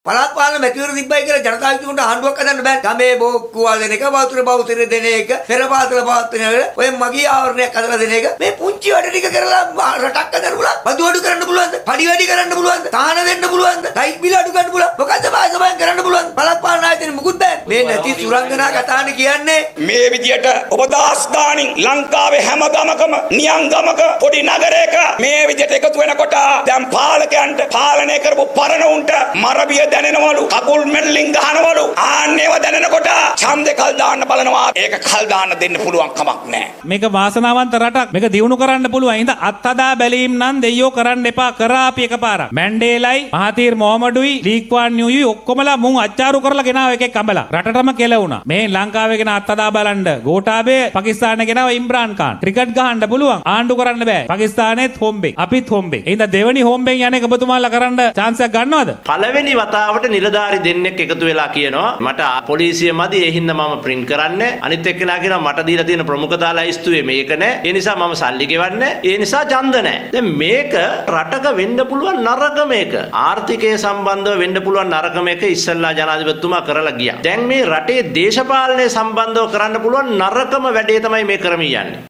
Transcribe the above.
පළාත් පාලන මැතිවරණ තිබ්බයි කියලා ජනතා විමුක්තියට ආණ්ඩුවක් හදන්න බෑ. ගමේ බෝක්කුව දෙන එක, වතුර බෞතර දෙන එක, පෙරපාතල පවත්වන එක, ඔය මගී ආවරණයක් හදලා දෙන එක. මේ පුංචි වැඩ ටික කරලා රටක් හදන්න පුළුවන්. බදු අඩු කරන්න පුළුවන්ද? පඩි වැඩි කරන්න පුළුවන්ද? තාන දෙන්න පුළුවන්ද? ලයිට් බිල අඩු කරන්න පුළුවන්. මොකද්ද වාසභාවෙන් කරන්න පුළුවන්? පළාත් පාලන ආයතන මුකුත් බෑ. මේ නැති සුරංගනා කතානේ කියන්නේ. මේ විදියට ඔබ දාස් ගානින් ලංකාවේ හැම ගමකම නියං ගමක පොඩි නගරයක මේ විදියට එකතු වෙනකොට දැන් පාලකයන්ට පාලනය කරපු පරණුන්ට මරබිය දැනෙනවලු, කකුල් මෙල්ලින් ගහනවලු. ආන්නේව දැනෙනකොට ඡන්දේ කල් දාන්න බලනවා. ඒක කල් දාන්න දෙන්න පුළුවන් කමක් නැහැ. මේක වාසනාවන්ත රටක්. මේක දියුණු කරන්න පුළුවන්. ඉතින් අත්හදා බැලීම් නම් දෙයියෝ කරන්න එපා. කරා අපි එකපාරක්. මැන්ඩේලයි මහතීර් මොහමඩුයි ලීක්වාන් නියුයි ඔක්කොමලා මුන් අච්චාරු කරලා ගෙනාව එකෙක් අඹලා. රටටම කෙලවුණා. මේ ලංකාවේ ගෙන අත්හදා බලන්න ගෝඨාභය පාකිස්තානේ ගෙනාව ඉම්රාන් ખાන්. ක්‍රිකට් ගහන්න පුළුවන්. ආණ්ඩු කරන්න බෑ. පාකිස්තානේත් හොම්බේ. අපිත් හොම්බේ. එහෙනම් දෙවෙනි හොම්බෙන් යන එක ඔබතුමාලා කරන්න chance එකක් ගන්නවද? පළවෙනි වතාවට නිලධාරි දෙන්නෙක් එකතු වෙලා කියනවා මට පොලිසිය මදි ඒ හින්දා මම print කරන්නේ. අනිත් එක්කෙනා කියනවා මට දීලා තියෙන ප්‍රමුඛතා ලයිස්තුවේ මේක නෑ. ඒ නිසා මම සල්ලි ගෙවන්නේ. ඒ නිසා ඡන්ද නෑ. දැන් මේක රටක වෙන්න පුළුවන් නරක මේක. ආර්ථිකය සම්බන්ධව වෙන්න පුළුවන් නරක මේක ඉස්සල්ලා ජනාධිපතිතුමා කරලා ගියා. දැන් මේ රටේ දේශපාලනය සම්බන්ධව කරන්න පුළුවන් නරකම වැඩේ තමයි මේ කරමින් යන්නේ.